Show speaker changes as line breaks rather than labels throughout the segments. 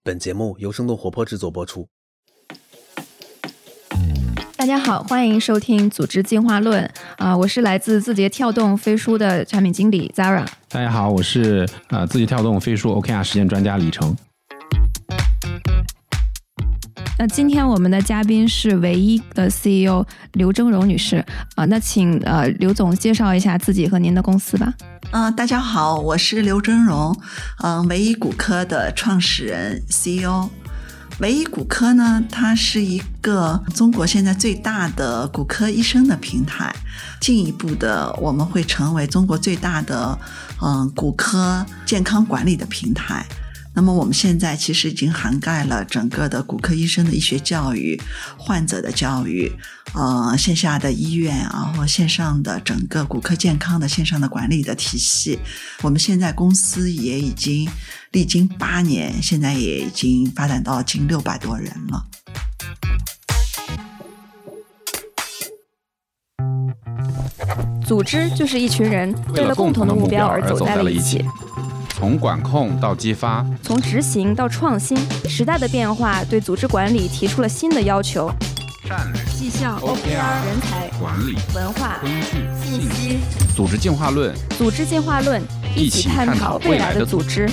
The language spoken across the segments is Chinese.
本节目由生动活泼制作播出。
大家好，欢迎收听组织进化论我是来自字节跳动飞书的产品经理 Zara。
大家好，我是字节跳动飞书 OKR 实践专家李成。
那今天我们的嘉宾是唯一的 CEO 刘峥嵘女士那请刘总介绍一下自己和您的公司吧。
大家好，我是刘峥嵘，唯一骨科的创始人 CEO。唯一骨科呢，它是一个中国现在最大的骨科医生的平台，进一步的我们会成为中国最大的骨科健康管理的平台。那么我们现在其实已经涵盖了整个的骨科医生的医学教育、患者的教育，线下的医院或线上的整个骨科健康的线上的管理的体系。我们现在公司也已经历经8年，现在也已经发展到近600多人了。
组织就是一群人为了共同的目标而走在了一起。
从管控到激发，
从执行到创新，时代的变化对组织管理提出了新的要求。
战略、
绩效、OKR、人才、
管理、
文化、
工具、
信息、
组织进化论，
组织进化论，一起探讨未来的组织。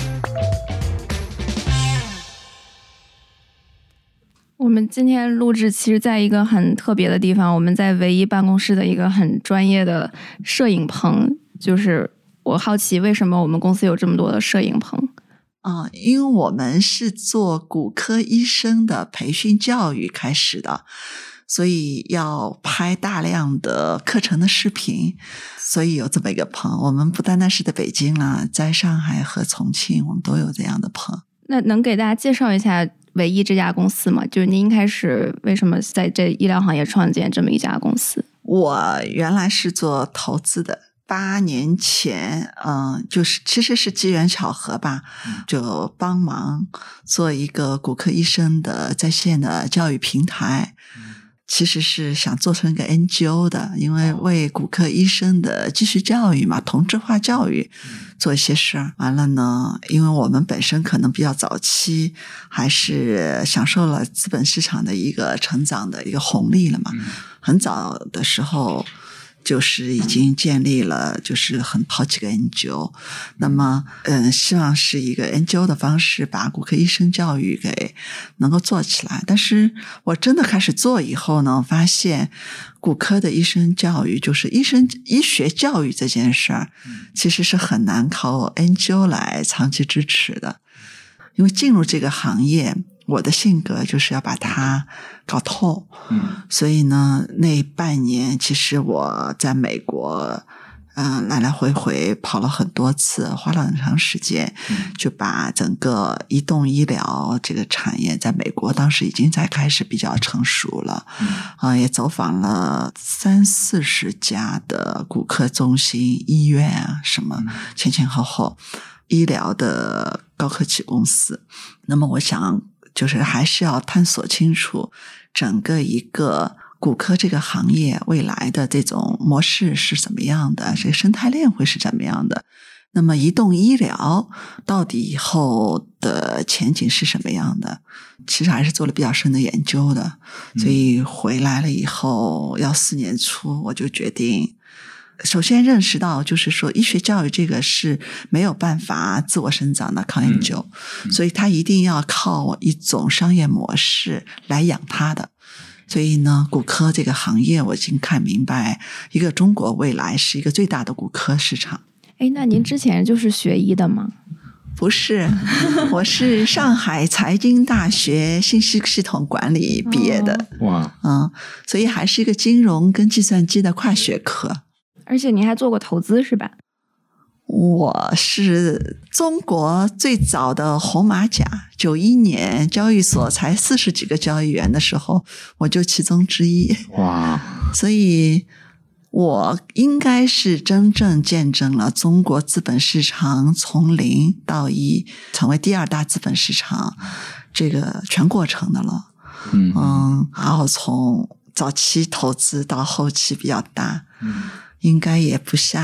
我们今天录制其实在一个很特别的地方，我们在唯一办公室的一个很专业的摄影棚，就是我好奇为什么我们公司有这么多的摄影棚。
因为我们是做骨科医生的培训教育开始的，所以要拍大量的课程的视频，所以有这么一个棚。我们不单单是在北京啦，在上海和重庆我们都有这样的棚。
那能给大家介绍一下唯一这家公司吗？就是您一开始为什么在这医疗行业创建这么一家公司？
我原来是做投资的，8年前就是其实是机缘巧合吧，就帮忙做一个骨科医生的在线的教育平台。其实是想做成一个 NGO 的，因为为骨科医生的继续教育嘛，同质化教育做一些事儿。完了呢，因为我们本身可能比较早期还是享受了资本市场的一个成长的一个红利了嘛，很早的时候就是已经建立了就是好几个 NGO。 那么希望是一个 NGO 的方式把骨科医生教育给能够做起来。但是我真的开始做以后呢，发现骨科的医生教育，就是医学教育这件事儿，其实是很难靠 NGO 来长期支持的。因为进入这个行业，我的性格就是要把它搞透，所以呢，那半年其实我在美国来来回回跑了很多次，花了很长时间，就把整个移动医疗这个产业在美国当时已经在开始比较成熟了，也走访了30-40家的骨科中心、医院什么前前后后医疗的高科技公司。那么我想就是还是要探索清楚整个一个骨科这个行业未来的这种模式是怎么样的，这个生态链会是怎么样的。那么移动医疗到底以后的前景是什么样的，其实还是做了比较深的研究的。所以回来了以后要4年初，我就决定首先认识到，就是说医学教育这个是没有办法自我生长的，靠研究，所以它一定要靠一种商业模式来养它的。所以呢，骨科这个行业我已经看明白，一个中国未来是一个最大的骨科市场。
那您之前就是学医的吗？
不是，我是上海财经大学信息系统管理毕业的。所以还是一个金融跟计算机的跨学科。
而且您还做过投资是吧？
我是中国最早的红马甲，91年交易所才40几个交易员的时候，我就其中之一。所以我应该是真正见证了中国资本市场从0到1成为第2大资本市场这个全过程的了。然后从早期投资到后期比较大，应该也不下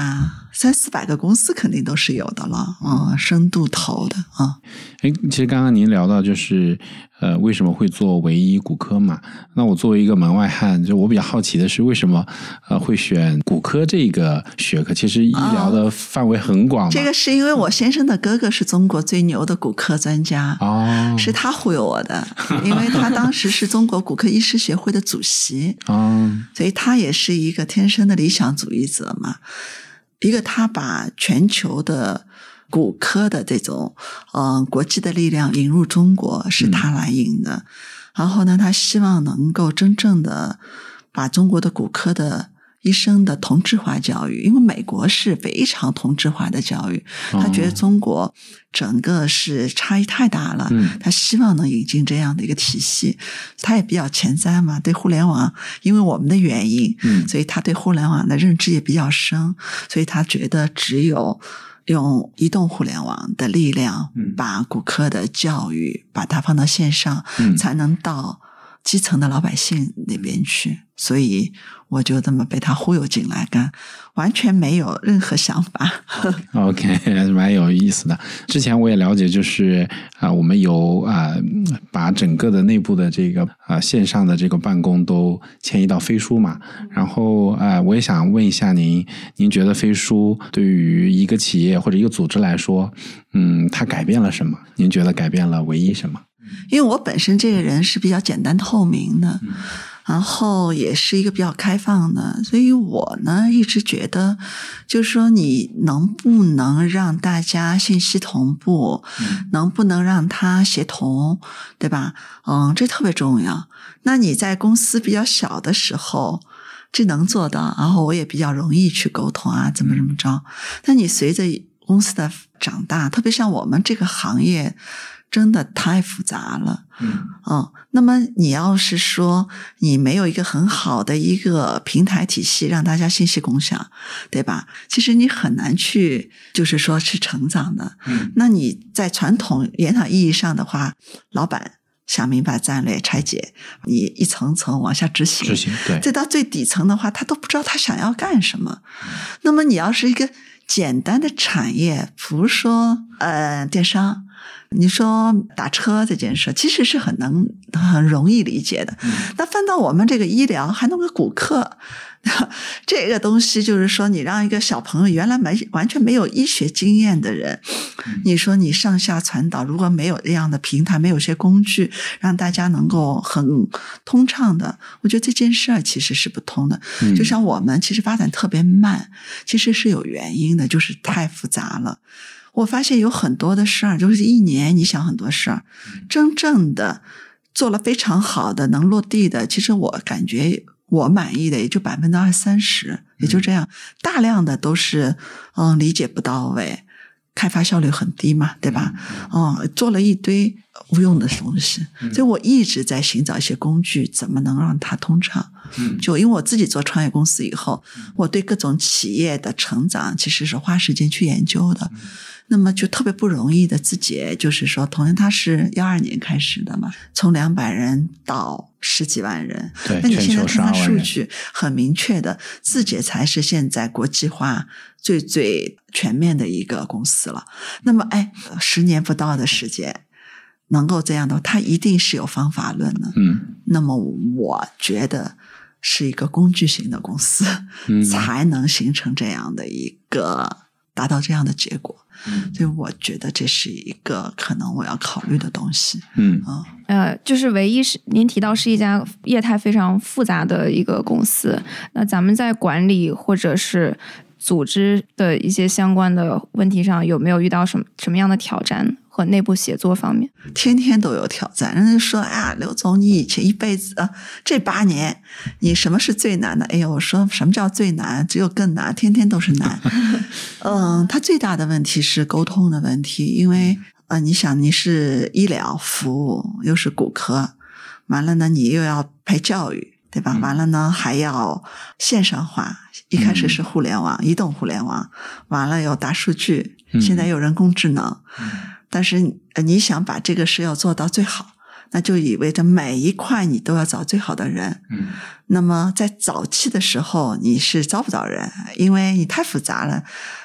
300-400个公司肯定都是有的了，深度投的啊。
其实刚刚您聊到就是为什么会做唯一骨科嘛？那我作为一个门外汉，就我比较好奇的是，为什么会选骨科这个学科？其实医疗的范围很广嘛。
这个是因为我先生的哥哥是中国最牛的骨科专家，是他忽悠我的，因为他当时是中国骨科医师协会的主席，所以他也是一个天生的理想主义者嘛。一个他把全球的骨科的这种国际的力量引入中国，是他来引的。然后呢，他希望能够真正的把中国的骨科的医生的同质化教育，因为美国是非常同质化的教育，他觉得中国整个是差异太大了，他希望能引进这样的一个体系。他也比较前瞻嘛，对互联网因为我们的原因，所以他对互联网的认知也比较深，所以他觉得只有用移动互联网的力量把骨科的教育把它放到线上，才能到基层的老百姓那边去。所以我就这么被他忽悠进来干，完全没有任何想法。
OK， 还是蛮有意思的。之前我也了解，就是我们有把整个的内部的这个线上的这个办公都迁移到飞书嘛。然后我也想问一下您觉得飞书对于一个企业或者一个组织来说，它改变了什么？您觉得改变了唯一什么？
因为我本身这个人是比较简单透明的，然后也是一个比较开放的，所以我呢一直觉得，就是说你能不能让大家信息同步，能不能让它协同，对吧？这特别重要。那你在公司比较小的时候，这能做到，然后我也比较容易去沟通啊，怎么着。但你随着公司的长大，特别像我们这个行业，真的太复杂了。那么你要是说你没有一个很好的一个平台体系让大家信息共享，对吧？其实你很难去就是说去成长的。那你在传统研讨意义上的话，老板想明白战略拆解，你一层层往下执行，
对，
再到最底层的话，他都不知道他想要干什么。那么你要是一个简单的产业，比如说电商，你说打车这件事其实是很容易理解的。那翻到我们这个医疗，还弄个骨科，这个东西就是说你让一个小朋友原来完全没有医学经验的人，你说你上下传导，如果没有这样的平台，没有些工具让大家能够很通畅的，我觉得这件事其实是不通的。就像我们其实发展特别慢，其实是有原因的，就是太复杂了。我发现有很多的事儿，就是一年你想很多事儿，真正的做了非常好的能落地的，其实我感觉我满意的也就20-30%，也就这样。大量的都是理解不到位，开发效率很低嘛，对吧？做了一堆无用的东西，所以我一直在寻找一些工具，怎么能让它通畅。就因为我自己做创业公司以后，我对各种企业的成长其实是花时间去研究的。那么就特别不容易的，自己就是说，同样他是12年开始的嘛，从200人到10几万人。
对，
那你现在看看数
据
据，很明确的，字节才是现在国际化最全面的一个公司了。那么10年不到的时间能够这样的，它一定是有方法论的。那么我觉得是一个工具型的公司，才能形成这样的一个达到这样的结果。所以我觉得这是一个可能我要考虑的东西。
就是唯一是您提到是一家业态非常复杂的一个公司，那咱们在管理或者是组织的一些相关的问题上，有没有遇到什么样的挑战和内部协作方面？
天天都有挑战。人家说刘总，你以前一辈子这8年你什么是最难的？我说什么叫最难？只有更难，天天都是难。它最大的问题是沟通的问题，因为你想你是医疗服务，又是骨科，完了呢你又要陪教育，对吧？完了呢还要线上化，一开始是互联网，移动互联网，完了有大数据，现在有人工智能。但是你想把这个事要做到最好，那就意味着每一块你都要找最好的人。那么在早期的时候你是招不着人，因为你太复杂了。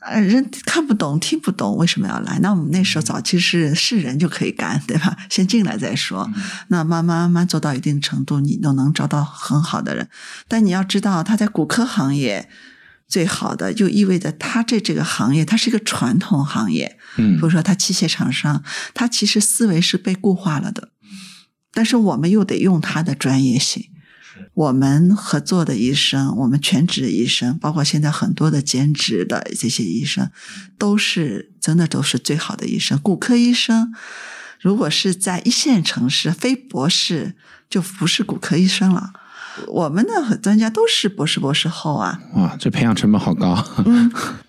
人看不懂听不懂为什么要来？那我们那时候早期是人就可以干，对吧？先进来再说。那慢慢做到一定程度，你都能找到很好的人。但你要知道，他在骨科行业最好的，就意味着他这个行业它是一个传统行业。比如说他器械厂商，他其实思维是被固化了的，但是我们又得用他的专业性。我们合作的医生，我们全职医生，包括现在很多的兼职的这些医生，真的都是最好的医生。骨科医生如果是在一线城市，非博士就不是骨科医生了。我们的专家都是博士后啊！
哇，这培养成本好高。
他们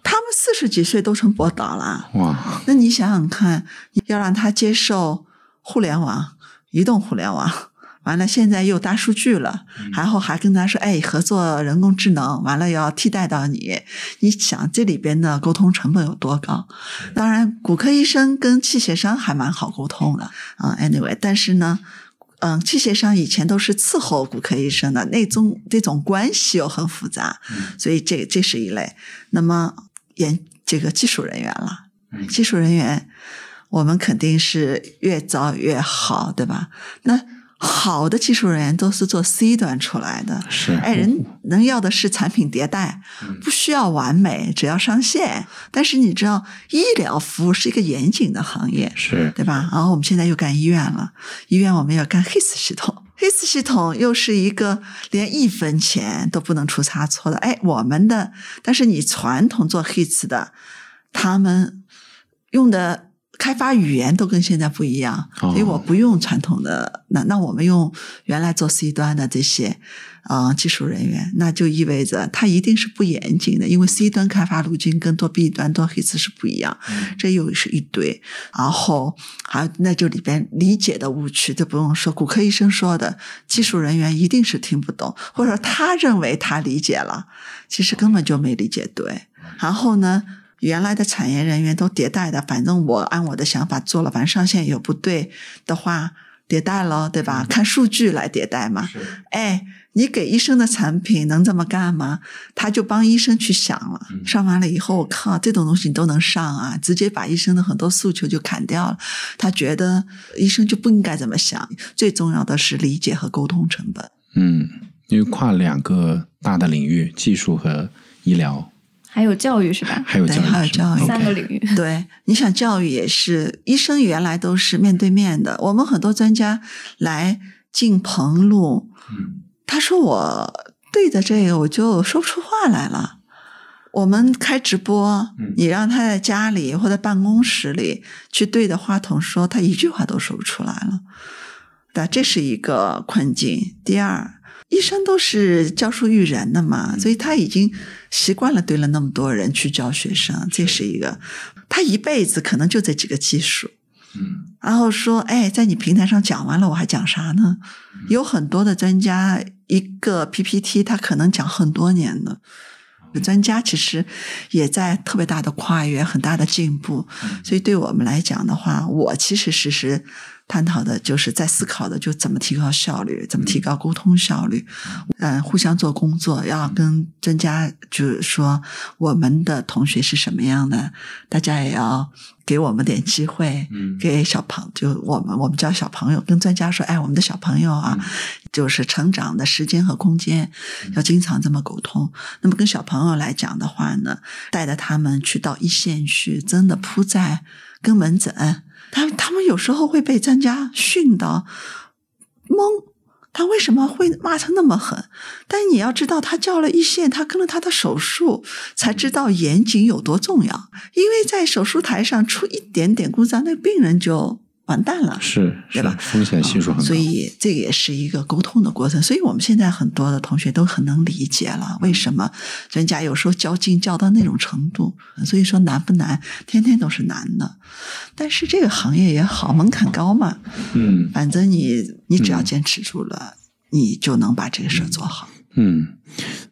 40几岁都成博导了。
哇，
那你想想看，要让他接受互联网、移动互联网。完了，现在又大数据了，然后还跟他说，合作人工智能，完了要替代到你。你想这里边的沟通成本有多高？当然，骨科医生跟器械商还蛮好沟通的anyway， 但是呢，器械商以前都是伺候骨科医生的，这种关系又很复杂，所以这是一类。那么这个技术人员了，技术人员我们肯定是越早越好，对吧？那好的技术人员都是做 C 端出来的，
是
人能要的是产品迭代，不需要完美，只要上线。但是你知道，医疗服务是一个严谨的行业，
是对
吧？然后我们现在又干医院了，医院我们要干 HIS 系统，HIS 系统又是一个连1分钱都不能出差错的。但是你传统做 HIS 的，他们用的开发语言都跟现在不一样，所以我不用传统的，那我们用原来做 C 端的这些技术人员，那就意味着他一定是不严谨的，因为 C 端开发路径跟做 B 端做 HIS 是不一样，这又是一堆。然后那就里边理解的误区就不用说，骨科医生说的技术人员一定是听不懂，或者他认为他理解了，其实根本就没理解对。然后呢，原来的产业人员都迭代的，反正我按我的想法做了，反正上线有不对的话迭代了，对吧？看数据来迭代嘛。你给医生的产品能这么干吗？他就帮医生去想了，上完了以后，我靠，这种东西你都能上啊，直接把医生的很多诉求就砍掉了。他觉得医生就不应该这么想，最重要的是理解和沟通成本。
因为跨2个大的领域，技术和医疗。
还有教育是吧？
还有教育
3个领域。
对，你想教育也是，医生原来都是面对面的，我们很多专家来进棚录，他说我对着这个我就说不出话来了。我们开直播，你让他在家里或者办公室里去对着话筒说，他一句话都说不出来了。但这是一个困境。第二，医生都是教书育人的嘛，所以他已经习惯了对了那么多人去教学生，这是一个，他一辈子可能就这几个技术。然后说，在你平台上讲完了，我还讲啥呢？有很多的专家，一个 PPT 他可能讲很多年的。专家其实也在特别大的跨越，很大的进步。所以对我们来讲的话，我其实时探讨的就是在思考的就怎么提高效率，怎么提高沟通效率。互相做工作，要跟专家就是说我们的同学是什么样的，大家也要给我们点机会，给小朋友，就我们教小朋友，跟专家说，我们的小朋友啊，就是成长的时间和空间，要经常这么沟通。那么跟小朋友来讲的话呢，带着他们去到一线去，真的扑在跟门诊，他们有时候会被专家训到懵。他为什么会骂成那么狠？但你要知道，他叫了一线，他跟了他的手术，才知道严谨有多重要。因为在手术台上出一点点故障，那病人就完蛋了，对吧？
风险系数很高。
所以这个也是一个沟通的过程。所以我们现在很多的同学都很能理解了，为什么专家有时候较劲较到那种程度。所以说难不难？天天都是难的。但是这个行业也好，门槛高嘛。反正你只要坚持住了，你就能把这个事做好。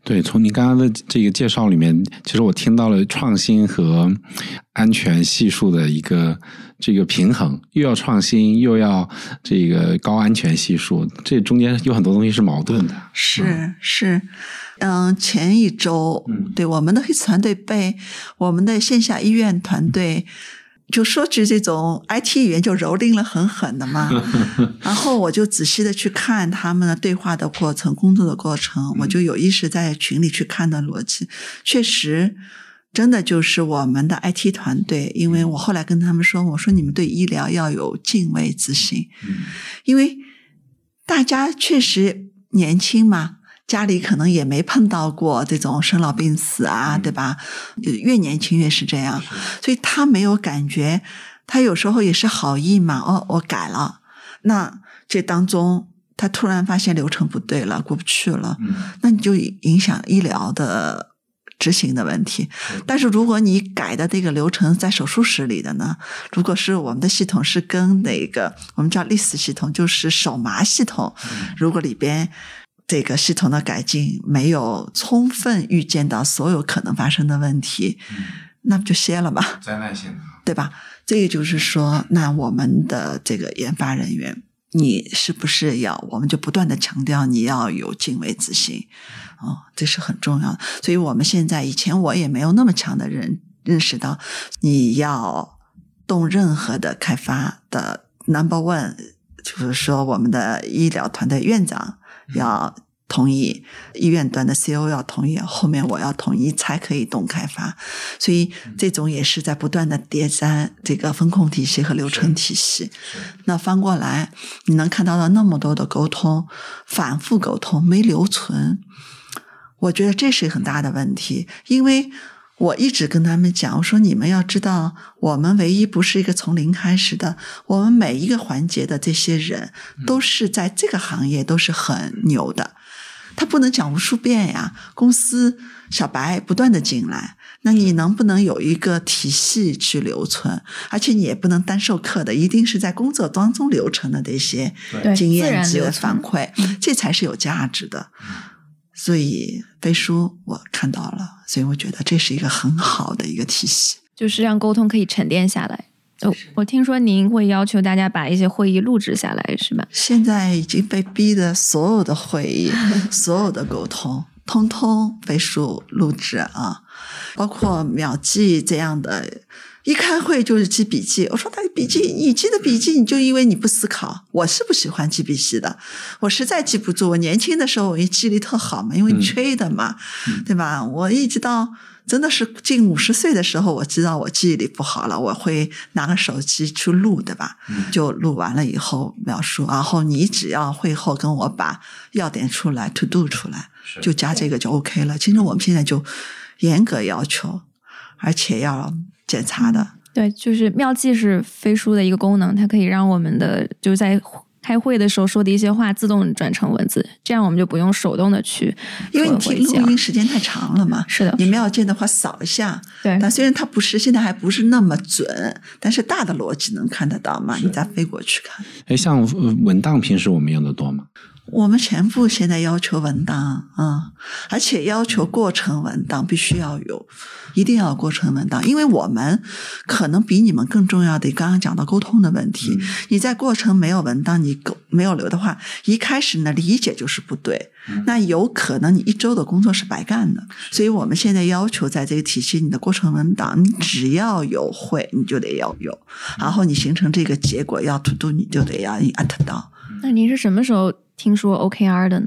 对，从您刚刚的这个介绍里面，其实我听到了创新和安全系数的一个这个平衡，又要创新，又要这个高安全系数，这中间有很多东西是矛盾的。
是，前一周，对我们的黑瓷团队被我们的线下医院团队。就说句这种 IT 语言就蹂躏了很狠的嘛，然后我就仔细的去看他们的对话的过程、工作的过程，我就有意识在群里去看的逻辑，确实真的就是我们的 IT 团队，因为我后来跟他们说，我说你们对医疗要有敬畏之心，因为大家确实年轻嘛。家里可能也没碰到过这种生老病死啊，对吧？越年轻越是这样，所以他没有感觉，他有时候也是好意嘛，我改了，那这当中他突然发现流程不对了，过不去了，那你就影响医疗的执行的问题。但是如果你改的这个流程在手术室里的呢，如果是我们的系统是跟那个我们叫 LIS 系统，就是手麻系统，如果里边这个系统的改进没有充分预见到所有可能发生的问题，那不就歇了吧？
灾难性的，对
吧？这个就是说，那我们的这个研发人员，你是不是我们就不断的强调你要有敬畏之心，这是很重要的。所以我们现在以前我也没有那么强的认识到，你要动任何的开发的 number one， 就是说我们的医疗团队院长要同意，医院端的 CO 要同意，后面我要同意才可以动开发。所以这种也是在不断的叠加这个风控体系和流程体系。那翻过来你能看到的那么多的沟通，反复沟通没留存，我觉得这是很大的问题。因为我一直跟他们讲，我说你们要知道，我们唯一不是一个从零开始的，我们每一个环节的这些人都是在这个行业都是很牛的，他不能讲无数遍呀。公司小白不断的进来，那你能不能有一个体系去留存？而且你也不能单授课的，一定是在工作当中流程的这些经验值反馈，这才是有价值的。所以飞书我看到了，所以我觉得这是一个很好的一个体系，
就是让沟通可以沉淀下来。我听说您会要求大家把一些会议录制下来，是吧？现
在已经被逼的所有的会议所有的沟通通通飞书录制啊，包括秒记这样的，一开会就是记笔记。我说他笔记，你记的笔记你就因为你不思考，我是不喜欢记笔记的，我实在记不住。我年轻的时候我记忆力特好嘛，因为你吹的嘛，对吧？我一直到真的是近50岁的时候，我知道我记忆力不好了，我会拿个手机去录，对吧？就录完了以后描述，然后你只要会后跟我把要点出来 to do 出来，就加这个就 OK 了。其实我们现在就严格要求，而且要检查的。
对，就是妙记是飞书的一个功能，它可以让我们的就在开会的时候说的一些话自动转成文字，这样我们就不用手动的去，
因为你听录音时间太长了嘛。
是的，
你妙记的话扫一下，
对，
但虽然它不是现在还不是那么准，但是大的逻辑能看得到嘛，你再飞过去看。
像文档平时我们用的多吗？
我们全部现在要求文档而且要求过程文档必须要有，一定要有过程文档。因为我们可能比你们更重要的刚刚讲到沟通的问题，你在过程没有文档，你没有留的话，一开始呢理解就是不对，那有可能你1周的工作是白干的。所以我们现在要求在这个体系，你的过程文档你只要有会你就得要有，然后你形成这个结果要 to do 你就得要at 到。
那您是什么时候听说 OKR 的呢？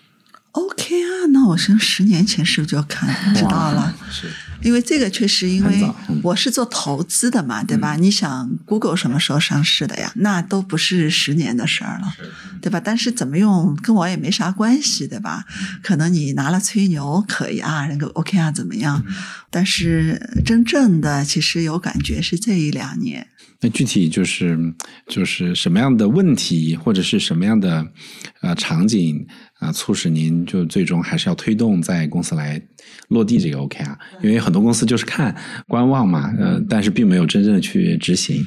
OKR 那我是10年前是不是就知道了？
是，
因为这个确实，因为我是做投资的嘛，对吧？你想 Google 什么时候上市的呀？那都不是10年的事儿了，对吧？但是怎么用跟我也没啥关系，对吧？可能你拿了吹牛可以啊，那个 OKR 怎么样？但是真正的其实有感觉是这1-2年。
那具体就是什么样的问题，或者是什么样的场景促使您就最终还是要推动在公司来落地这个 OKR？因为很多公司就是看观望嘛，但是并没有真正的去执行。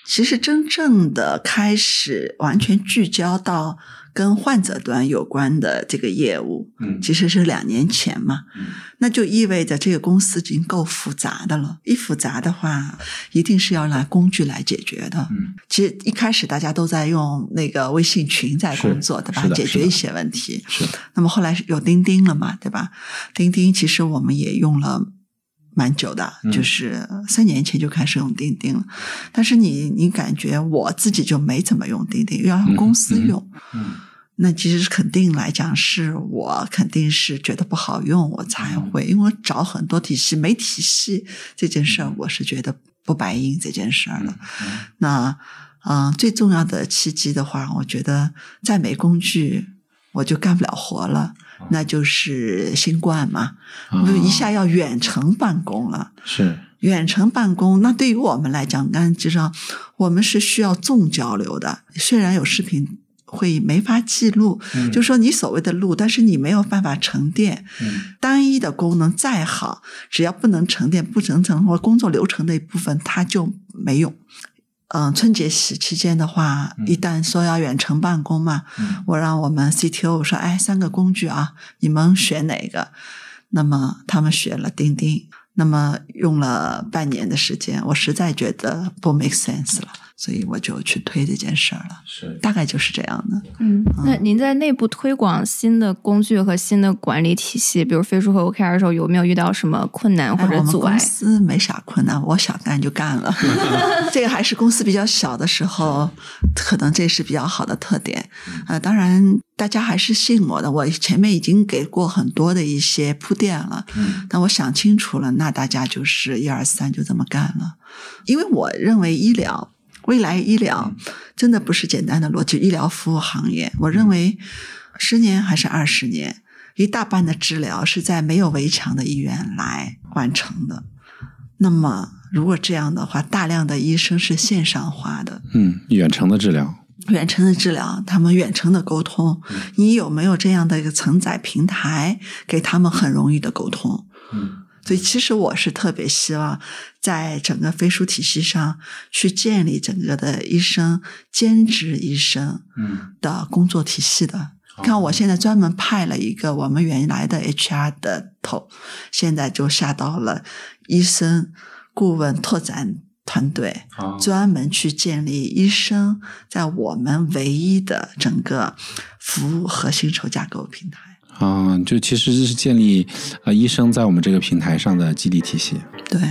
其实真正的开始完全聚焦到跟患者端有关的这个业务，其实是2年前嘛，那就意味着这个公司已经够复杂的了，一复杂的话一定是要拿工具来解决的。其实一开始大家都在用那个微信群在工作，对吧？解决一些问题。
是。
那么后来有钉钉了嘛，对吧？钉钉其实我们也用了蛮久的，就是3年前就开始用钉钉了。但是你感觉我自己就没怎么用钉钉，要让公司用。那其实肯定来讲是我肯定是觉得不好用我才会，因为我找很多体系没体系这件事儿，我是觉得不白应这件事儿了。那最重要的契机的话，我觉得再没工具我就干不了活了，那就是新冠嘛，就一下要远程办公了。是远程办公，那对于我们来讲，刚才知道我们是需要重交流的，虽然有视频会没法记录，就是说你所谓的录，但是你没有办法沉淀。单一的功能再好，只要不能沉淀，不能成为工作流程的一部分，它就没用。春节期间的话，一旦说要远程办公嘛，我让我们 CTO 说，3个工具啊，你们选哪个？那么他们选了钉钉，那么用了半年的时间，我实在觉得不 make sense 了，所以我就去推这件事儿了。是，大概就是这样的。
那您在内部推广新的工具和新的管理体系，比如飞书和 OKR 的时候，有没有遇到什么困难或者阻碍？
我们公司没啥困难，我想干就干了。这个还是公司比较小的时候，可能这是比较好的特点。当然大家还是信我的，我前面已经给过很多的一些铺垫了。但我想清楚了，那大家就是1、2、3就这么干了。因为我认为未来医疗真的不是简单的逻辑，医疗服务行业，我认为10年还是20年，一大半的治疗是在没有围墙的医院来完成的。那么如果这样的话，大量的医生是线上化的，
远程的治疗，
他们远程的沟通，你有没有这样的一个承载平台，给他们很容易的沟通？所以其实我是特别希望在整个飞书体系上去建立整个的医生兼职医生的工作体系的。看我现在专门派了一个我们原来的 HR 的头，现在就下到了医生顾问拓展团队，专门去建立医生在我们唯一的整个服务和薪酬架构平台。
就其实是建立医生在我们这个平台上的激励体系。
对。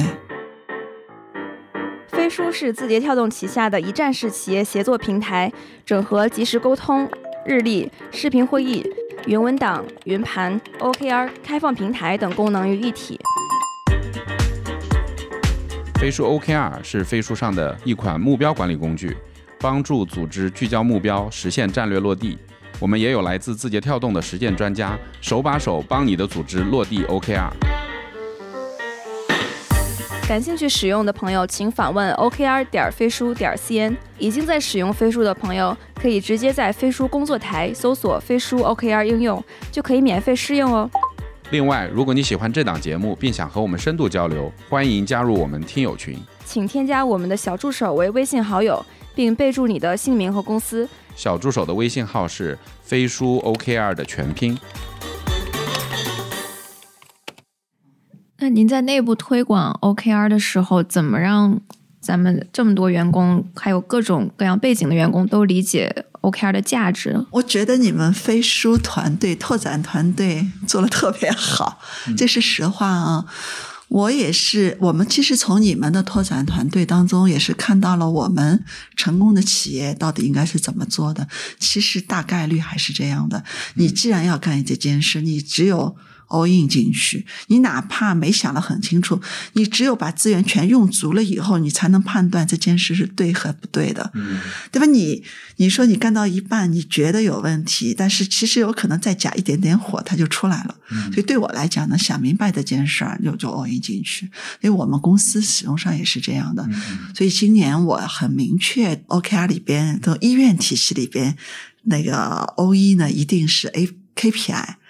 飞书是字节跳动旗下的一站式企业协作平台，整合即时沟通、日历、视频会议、云文档、云盘、OKR、开放平台等功能于一体。
飞书 OKR 是飞书上的一款目标管理工具，帮助组织聚焦目标，实现战略落地。我们也有来自字节跳动的实践专家，手把手帮你的组织落地 OKR。
感兴趣使用的朋友，请访问 okr.飞书.cn。已经在使用飞书的朋友，可以直接在飞书工作台搜索飞书 OKR 应用，就可以免费试用哦。
另外，如果你喜欢这档节目，并想和我们深度交流，欢迎加入我们听友群。
请添加我们的小助手为微信好友，并备注你的姓名和公司。
小助手的微信号是飞书 OKR 的全拼。
那您在内部推广 OKR 的时候，怎么让咱们这么多员工，还有各种各样背景的员工都理解 OKR 的价值？
我觉得你们飞书团队、拓展团队做得特别好，这是实话啊。我们其实从你们的拓展团队当中也是看到了我们成功的企业到底应该是怎么做的。其实大概率还是这样的，你既然要干这件事，你只有all in 进去，你哪怕没想得很清楚，你只有把资源全用足了以后，你才能判断这件事是对和不对的，对吧？你说你干到一半，你觉得有问题，但是其实有可能再加一点点火，它就出来了。所以对我来讲呢，想明白这件事儿就all in 进去。因为我们公司使用上也是这样的，所以今年我很明确 OKR 里边的医院体系里边那个 OE 呢，一定是KPI。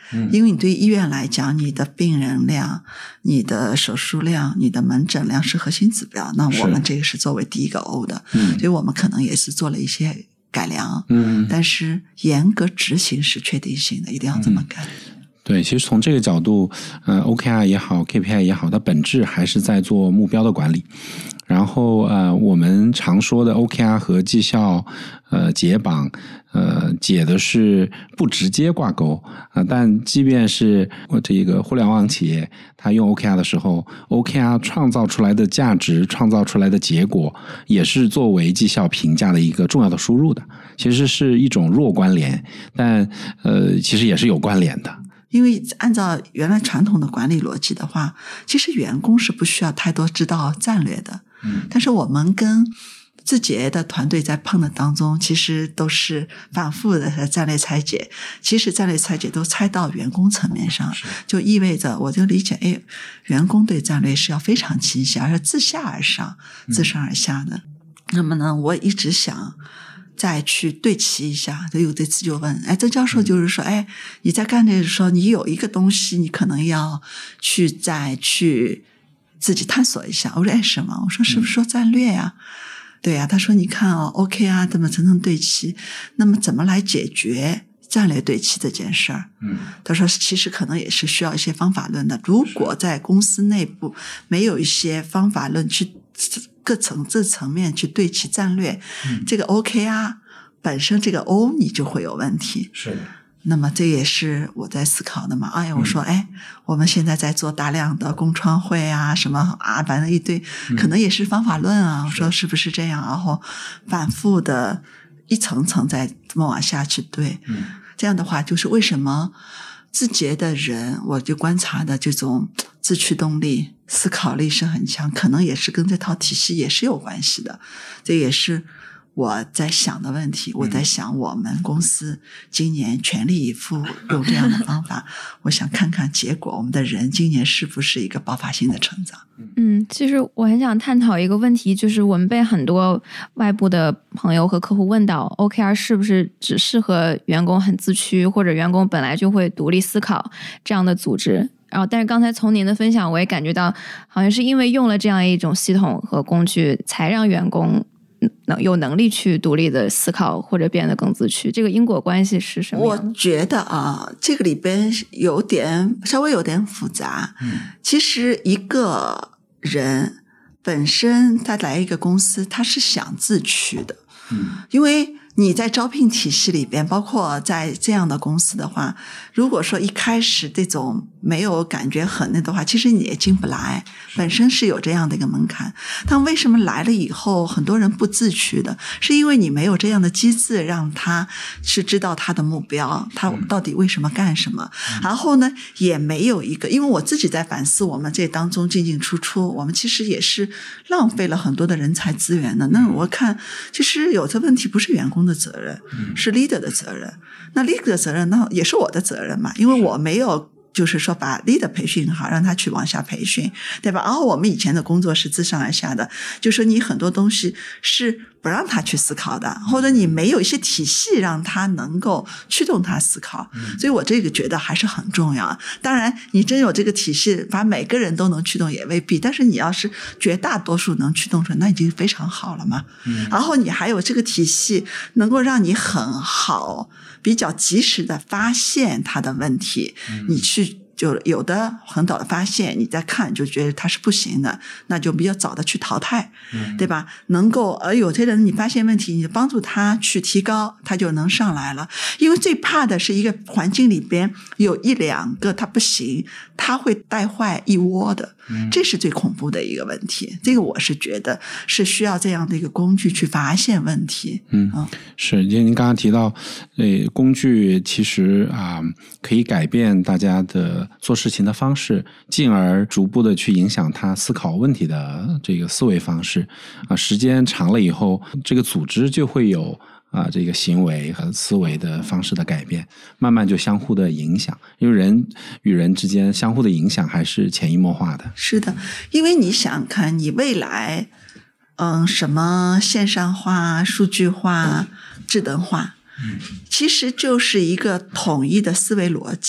因为你对医院来讲，你的病人量、你的手术量、你的门诊量是核心指标，那我们这个是作为第一个 O 的，所以我们可能也是做了一些改良，但是严格执行是确定性的，一定要这么干。
对，其实从这个角度OKR 也好 KPI 也好，它本质还是在做目标的管理。然后我们常说的 OKR 和绩效解绑解的是不直接挂钩但即便是这个互联网企业它用 OKR 的时候 OKR 创造出来的价值创造出来的结果也是作为绩效评价的一个重要的输入的，其实是一种弱关联，但其实也是有关联的。
因为按照原来传统的管理逻辑的话，其实员工是不需要太多知道战略的，但是我们跟字节的团队在碰的当中，其实都是反复的战略拆解，其实战略拆解都拆到员工层面上，就意味着我就理解员工对战略是要非常清晰，而是自下而上自上而下的。那么呢，我一直想再去对齐一下，有这次就问曾教授就是说你在干这个时候你有一个东西你可能要再去自己探索一下。我说什么？我说是不是说战略呀？对呀，他说你看OK 啊，怎么层层对齐，那么怎么来解决战略对齐这件事儿？他说其实可能也是需要一些方法论的，如果在公司内部没有一些方法论去各层面去对齐战略，这个 OKR 本身这个 O 你就会有问题。
是的。
那么这也是我在思考的嘛。我说我们现在在做大量的共创会啊什么反正一堆可能也是方法论啊，我说是不是这样，然后反复的一层层再这么往下去对。这样的话就是为什么字节的人我就观察的这种自驱动力思考力是很强，可能也是跟这套体系也是有关系的。这也是我在想的问题，我在想我们公司今年全力以赴用这样的方法我想看看结果，我们的人今年是不是一个爆发性的成长。
其实我很想探讨一个问题，就是我们被很多外部的朋友和客户问到 OKR 是不是只适合员工很自驱，或者员工本来就会独立思考这样的组织。然后但是刚才从您的分享我也感觉到好像是因为用了这样一种系统和工具才让员工有能力去独立的思考或者变得更自驱，这个因果关系是什么样的？
我觉得这个里边稍微有点复杂。其实一个人本身他来一个公司他是想自驱的，因为你在招聘体系里边包括在这样的公司的话，如果说一开始这种没有感觉很那的话，其实你也进不来，本身是有这样的一个门槛。但为什么来了以后很多人不自驱的，是因为你没有这样的机制让他是知道他的目标，他到底为什么干什么。然后呢也没有一个，因为我自己在反思我们这当中进进出出，我们其实也是浪费了很多的人才资源的。那我看其实有这问题不是员工的责任，是 leader 的责任。那 leader 的责任那也是我的责任嘛，因为我没有就是说把 leader 培训好，让他去往下培训，对吧？然后我们以前的工作是自上而下的，就是说你很多东西是不让他去思考的，或者你没有一些体系让他能够驱动他思考。所以我这个觉得还是很重要。当然你真有这个体系把每个人都能驱动也未必，但是你要是绝大多数能驱动出来，那已经非常好了嘛。然后你还有这个体系能够让你很好比较及时的发现他的问题，你去就有的很早的发现，你再看就觉得他是不行的，那就比较早的去淘汰，对吧？能够而有些人你发现问题，你帮助他去提高，他就能上来了。因为最怕的是一个环境里边有一两个他不行，他会带坏一窝的，这是最恐怖的一个问题。这个我是觉得是需要这样的一个工具去发现问题。
是，因为您刚刚提到工具其实可以改变大家的做事情的方式，进而逐步的去影响他思考问题的这个思维方式时间长了以后，这个组织就会有这个行为和思维的方式的改变，慢慢就相互的影响，因为人与人之间相互的影响还是潜移默化的。
是的，因为你想看你未来什么线上化、数据化、智能化，其实就是一个统一的思维逻辑。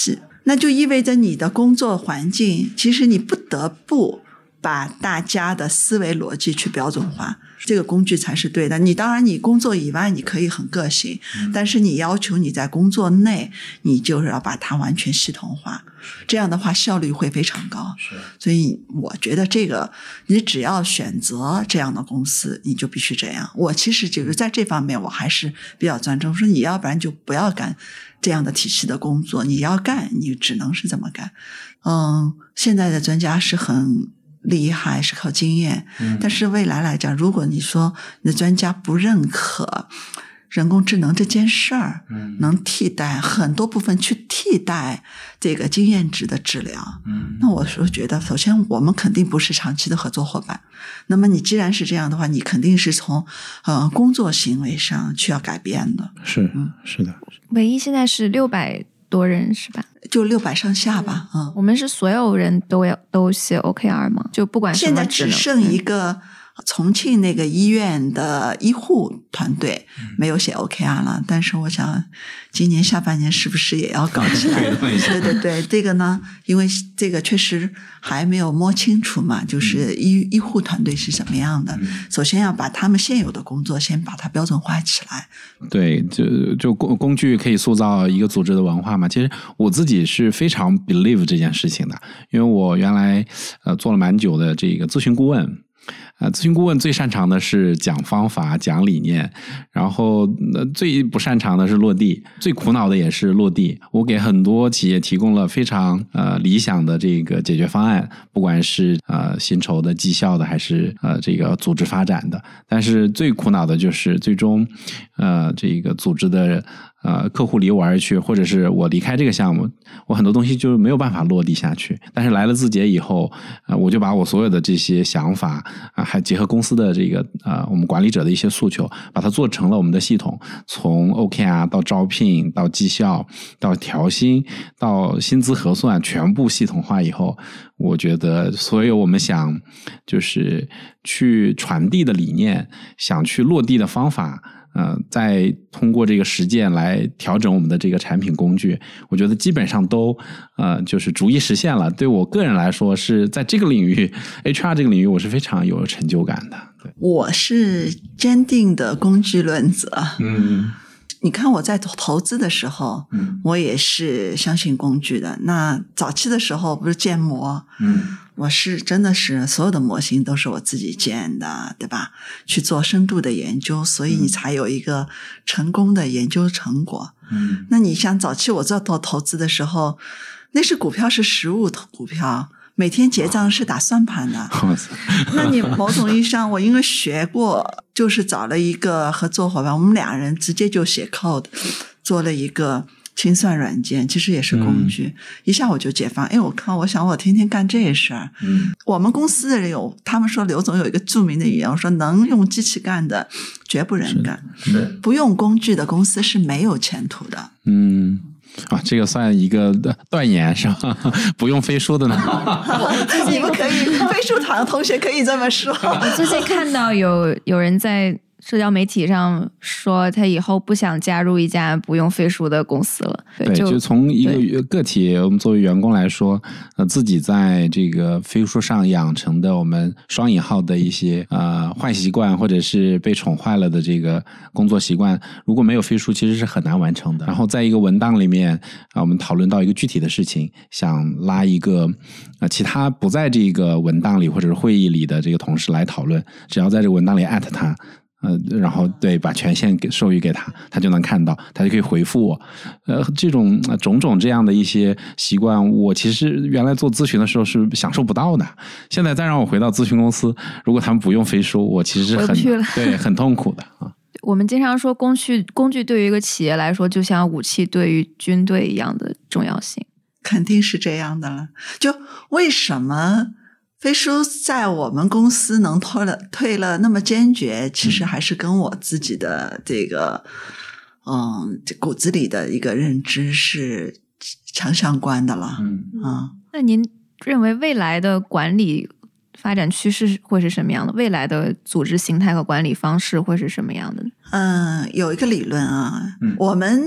那就意味着你的工作环境，其实你不得不把大家的思维逻辑去标准化，这个工具才是对的。你当然你工作以外你可以很个性，但是你要求你在工作内你就是要把它完全系统化，这样的话效率会非常高。所以我觉得这个你只要选择这样的公司你就必须这样。我其实就是在这方面我还是比较专注，说你要不然就不要干这样的体系的工作，你要干你只能是这么干。现在的专家是很厉害，是靠经验，但是未来来讲，如果你说你的专家不认可人工智能这件事儿，能替代很多部分去替代这个经验值的治疗，那我说觉得首先我们肯定不是长期的合作伙伴。那么你既然是这样的话，你肯定是从工作行为上去要改变的。
是的。
唯一现在是600多人是吧？
就600上下吧。
我们是所有人都写 OKR 吗？就不管什么
现在只剩一个重庆那个医院的医护团队没有写 OKR 了，但是我想今年下半年是不是也要搞起来？对，这个呢，因为这个确实还没有摸清楚嘛，就是医护团队是什么样的，首先要把他们现有的工作先把它标准化起来。
对，就工具可以塑造一个组织的文化嘛。其实我自己是非常 believe 这件事情的，因为我原来做了蛮久的这个咨询顾问。咨询顾问最擅长的是讲方法、讲理念，然后最不擅长的是落地，最苦恼的也是落地。我给很多企业提供了非常理想的这个解决方案，不管是薪酬的、绩效的，还是这个组织发展的。但是最苦恼的就是最终这个组织的客户离我而去，或者是我离开这个项目，我很多东西就没有办法落地下去。但是来了字节以后，我就把我所有的这些想法还结合公司的这个我们管理者的一些诉求，把它做成了我们的系统，从 OKR 到招聘到绩效到调薪到薪资核算，全部系统化以后，我觉得所有我们想就是去传递的理念，想去落地的方法，再通过这个实践来调整我们的这个产品工具，我觉得基本上都就是逐一实现了。对我个人来说，是在这个领域 HR 这个领域我是非常有成就感的。对，
我是坚定的工具论者。你看我在投资的时候，我也是相信工具的。那早期的时候不是建模，我是真的是所有的模型都是我自己建的，对吧？去做深度的研究，所以你才有一个成功的研究成果。那你像早期我做投资的时候，那是股票是实物股票，每天结账是打算盘的。那你某种意义上，我因为学过，就是找了一个合作伙伴，我们2人直接就写 code， 做了一个清算软件，其实也是工具。一下我就解放。我想我天天干这事儿。我们公司的人他们说刘总有一个著名的语言，我说能用机器干的绝不人干，不用工具的公司是没有前途的。
这个算一个断言是吧？不用飞书的呢？
你们可以，飞书团的同学可以这么说。
我最近看到有人在社交媒体上说他以后不想加入一家不用飞书的公司了。
对，就从一个个体，我们作为员工来说，自己在这个飞书上养成的我们双引号的一些坏习惯，或者是被宠坏了的这个工作习惯，如果没有飞书其实是很难完成的。然后在一个文档里面我们讨论到一个具体的事情，想拉一个其他不在这个文档里或者是会议里的这个同事来讨论，只要在这个文档里艾特他，然后对把权限授予给他，他就能看到，他就可以回复我。这种种种这样的一些习惯，我其实原来做咨询的时候是享受不到的。现在再让我回到咨询公司，如果他们不用飞书，我其实是很痛苦的啊。
我们经常说工具对于一个企业来说，就像武器对于军队一样的重要性。
肯定是这样的了。就为什么飞书在我们公司能退了那么坚决，其实还是跟我自己的这个骨子里的一个认知是强相关的了。
那您认为未来的管理发展趋势会是什么样的？未来的组织形态和管理方式会是什么样的？
有一个理论啊，我们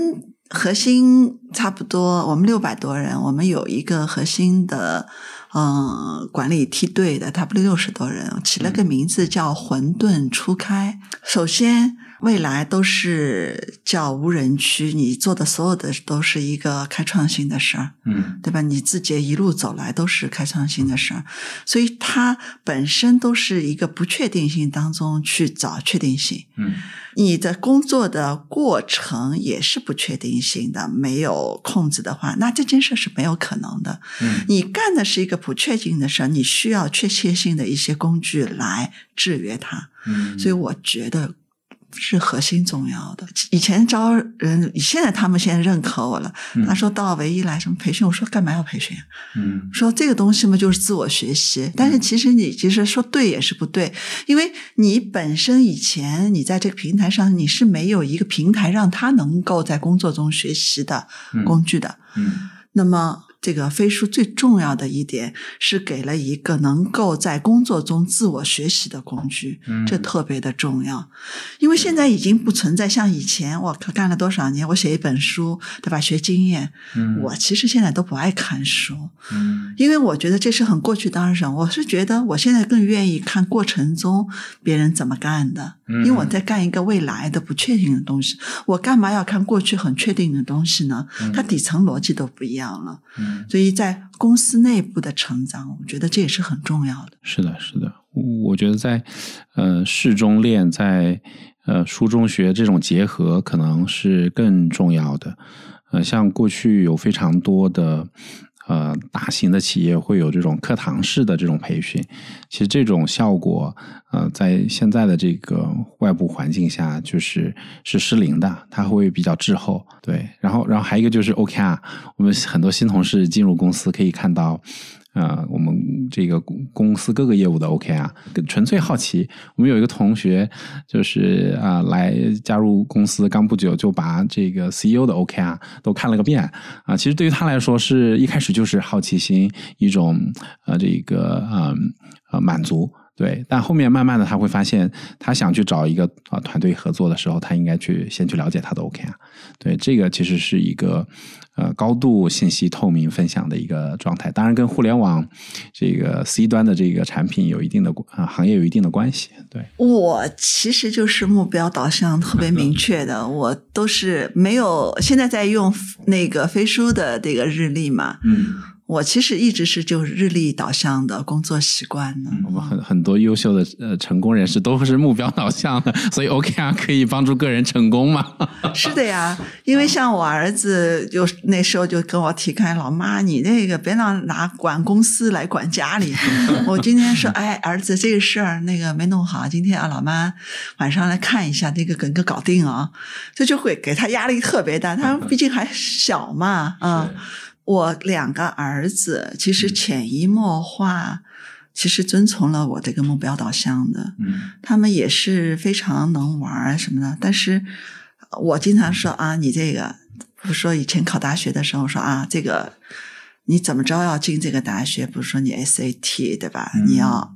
核心差不多，我们600多人，我们有一个核心的管理梯队的，差不多60多人，起了个名字叫混沌初开。首先未来都是叫无人区，你做的所有的都是一个开创性的事儿，对吧？你自己一路走来都是开创性的事儿，所以它本身都是一个不确定性当中去找确定性。你的工作的过程也是不确定性的，没有控制的话，那这件事是没有可能的。你干的是一个不确定的事，你需要确切性的一些工具来制约它。所以我觉得是核心重要的。以前招人，现在他们现在认可我了。他说到唯一来什么培训，我说干嘛要培训？说这个东西嘛就是自我学习。但是其实说对也是不对，因为你本身以前你在这个平台上你是没有一个平台让他能够在工作中学习的工具的。那么这个飞书最重要的一点是给了一个能够在工作中自我学习的工具，这特别的重要。因为现在已经不存在像以前我干了多少年，我写一本书，对吧？学经验。我其实现在都不爱看书，因为我觉得这是很过去当事。我是觉得我现在更愿意看过程中别人怎么干的，因为我在干一个未来的不确定的东西，我干嘛要看过去很确定的东西呢？它底层逻辑都不一样了。所以在公司内部的成长，我觉得这也是很重要的。
是的，是的，我觉得在事中练，在书中学这种结合可能是更重要的。像过去有非常多的大型的企业会有这种课堂式的这种培训，其实这种效果在现在的这个外部环境下是失灵的，它会比较滞后。对，然后还有一个就是 OKR， 我们很多新同事进入公司可以看到我们这个公司各个业务的 OKR， 纯粹好奇。我们有一个同学就是来加入公司刚不久，就把这个 CEO 的 OKR 都看了个遍其实对于他来说是一开始就是好奇心一种这个满足。对，但后面慢慢的他会发现，他想去找一个团队合作的时候，他应该先去了解他的 OKR。对，这个其实是一个高度信息透明分享的一个状态，当然跟互联网这个 C 端的这个产品有一定的行业有一定的关系。对，
我其实就是目标导向特别明确的，我都是没有现在在用那个飞书的这个日历嘛。我其实一直是就是日历导向的工作习惯呢。
我们很多优秀的成功人士都是目标导向的，所以 OKR 可以帮助个人成功嘛？
是的呀，因为像我儿子就那时候就跟我提开，老妈你那个别拿管公司来管家里。我今天说儿子这个事儿那个没弄好，今天老妈晚上来看一下，这个搞定啊，这就会给他压力特别大，他毕竟还小嘛我2个儿子其实潜移默化其实遵从了我这个目标导向的，他们也是非常能玩什么的。但是我经常说你这个不是说以前考大学的时候说这个你怎么着要进这个大学，不是说你 SAT 对吧？你要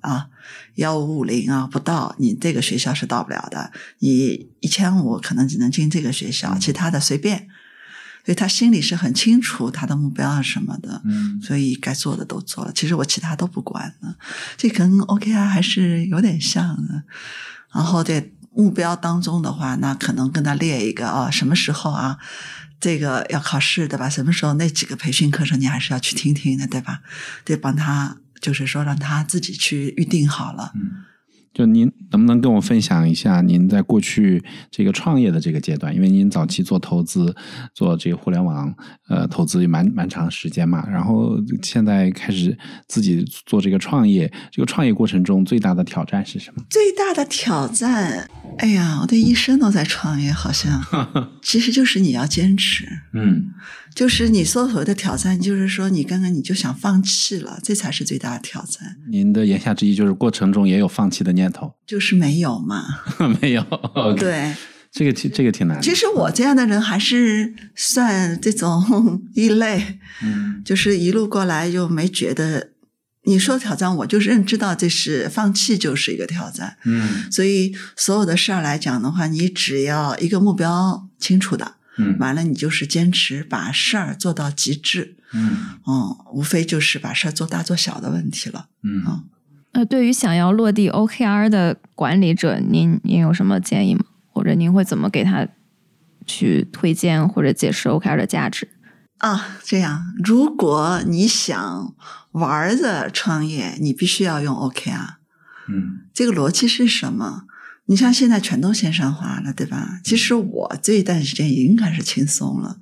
1550不到，你这个学校是到不了的，你1500可能只能进这个学校，其他的随便。所以他心里是很清楚他的目标是什么的，所以该做的都做了。其实我其他都不管了，这跟 OKR 还是有点像的。然后在目标当中的话，那可能跟他列一个什么时候这个要考试对吧？什么时候那几个培训课程你还是要去听听的对吧？得帮他就是说让他自己去预定好了。
就您能不能跟我分享一下您在过去这个创业的这个阶段，因为您早期做投资做这个互联网投资也蛮长时间嘛，然后现在开始自己做这个创业，这个创业过程中最大的挑战是什么？
最大的挑战我这一生都在创业好像其实就是你要坚持就是你所有的挑战就是说你刚刚你就想放弃了，这才是最大的挑战。
您的言下之意就是过程中也有放弃的念头？
就是没有嘛
没有
对，
这个挺难的。
其实我这样的人还是算这种异类就是一路过来就没觉得你说挑战，我就认知到这是放弃就是一个挑战所以所有的事儿来讲的话，你只要一个目标清楚的完了你就是坚持把事儿做到极致，无非就是把事儿做大做小的问题了。
对于想要落地 OKR 的管理者，您有什么建议吗？或者您会怎么给他去推荐或者解释 OKR 的价值？
这样，如果你想玩的创业，你必须要用 OKR。这个逻辑是什么？你像现在全都线上化了，对吧？其实我这一段时间已经开始轻松了。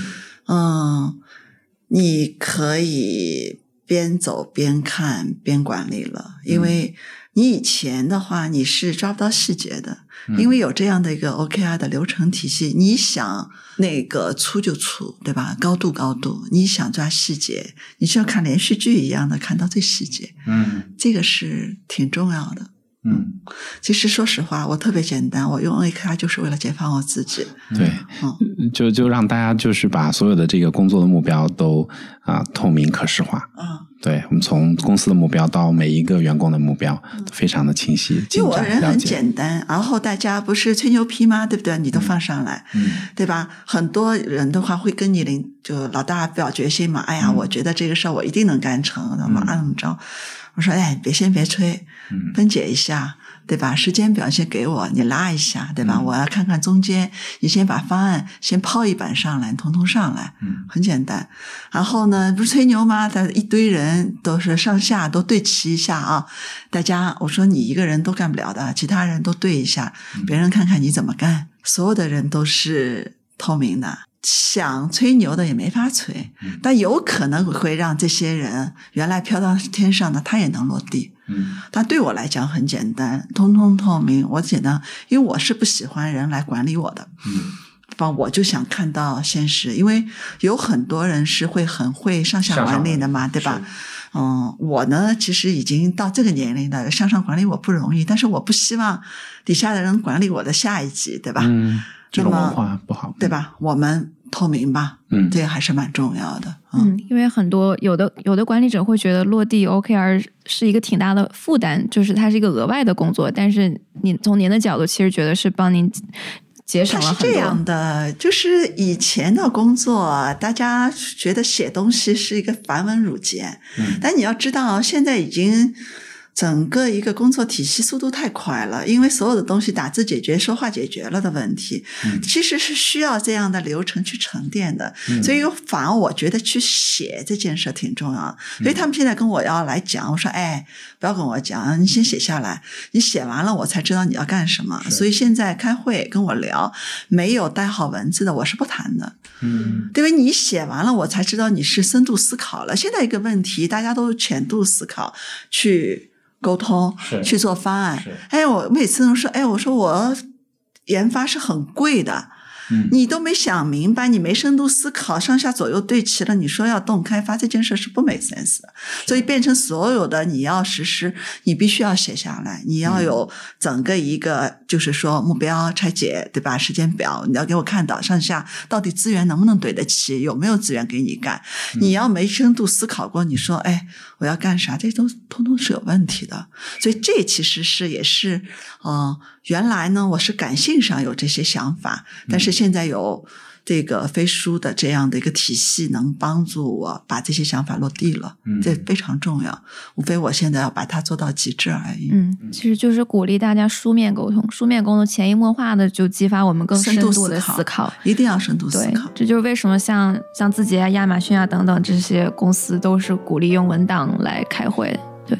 你可以边走边看边管理了，因为你以前的话你是抓不到细节的，因为有这样的一个 OKR 的流程体系，你想那个粗就粗，对吧？高度，你想抓细节，你就要看连续剧一样的看到最细节。这个是挺重要的。其实说实话，我特别简单，我用 OKR 就是为了解放我自己。
对，就让大家就是把所有的这个工作的目标都透明可视化。对，我们从公司的目标到每一个员工的目标都非常的清晰。
因为我人很简单，然后大家不是吹牛皮吗？对不对？你都放上来，对吧？很多人的话会跟你就老大表决心嘛。哎呀，我觉得这个事儿我一定能干成，怎么着？我说别吹，分解一下，对吧？时间表先给我，你拉一下，对吧？我要看看中间，你先把方案先抛一版上来，统统上来，很简单。然后呢，不是吹牛吗？一堆人都是上下都对齐一下啊，大家我说你一个人都干不了的，其他人都对一下，别人看看你怎么干，所有的人都是透明的。想吹牛的也没法吹，但有可能会让这些人原来飘到天上的他也能落地。但对我来讲很简单，通通透明。我简单，因为我是不喜欢人来管理我的。我就想看到现实，因为有很多人是很会上下管理的嘛，对吧？我呢其实已经到这个年龄了，向上管理我不容易，但是我不希望底下的人管理我的下一级，对吧？
这种文化不好，
对吧？我们透明吧，这个还是蛮重要的。
因为很多有的管理者会觉得落地 OKR 是一个挺大的负担，就是它是一个额外的工作，但是从您的角度其实觉得是帮您节省了很多。
它是这样的，就是以前的工作大家觉得写东西是一个繁文缛节，但你要知道现在已经整个一个工作体系速度太快了，因为所有的东西打字解决、说话解决了的问题，其实是需要这样的流程去沉淀的。所以反而我觉得去写这件事挺重要。所以他们现在跟我要来讲，我说不要跟我讲，你先写下来，你写完了我才知道你要干什么。所以现在开会跟我聊，没有带好文字的我是不谈的。因为你写完了我才知道你是深度思考了。现在一个问题大家都浅度思考去沟通，去做方案。我每次都说，我说我研发是很贵的，你都没想明白，你没深度思考，上下左右对齐了，你说要动开发这件事是不make sense的。所以变成所有的你要实施，你必须要写下来，你要有整个一个就是说目标拆解，对吧？时间表你要给我看到上下到底资源能不能对得齐，有没有资源给你干。你要没深度思考过，你说我要干啥，这都通通是有问题的。所以这其实也是原来呢我是感性上有这些想法，但是现在有这个飞书的这样的一个体系能帮助我把这些想法落地了，这非常重要。无非我现在要把它做到极致而已。
其实就是鼓励大家书面沟通，书面沟通潜移默化的就激发我们更深度的思考，
一定要深度思考。
这就是为什么像字节啊、亚马逊啊等等这些公司都是鼓励用文档来开会。对，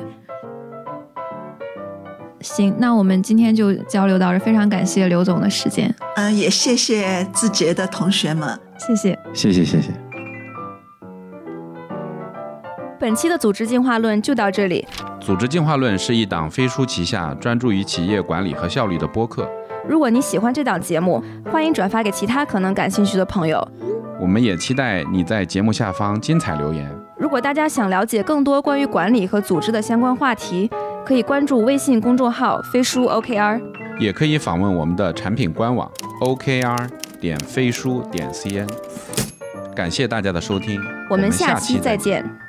行，那我们今天就交流到这，非常感谢刘总的时间。
也谢谢字节的同学们，
谢谢。
本期的组织进化论就到这里。
组织进化论是一档飞书旗下专注于企业管理和效率的播客。
如果你喜欢这档节目，欢迎转发给其他可能感兴趣的朋友。
我们也期待你在节目下方精彩留言。
如果大家想了解更多关于管理和组织的相关话题，可以关注微信公众号飞书 OKR，
也可以访问我们的产品官网 okr.飞书.cn。感谢大家的收听，
我们下期再见。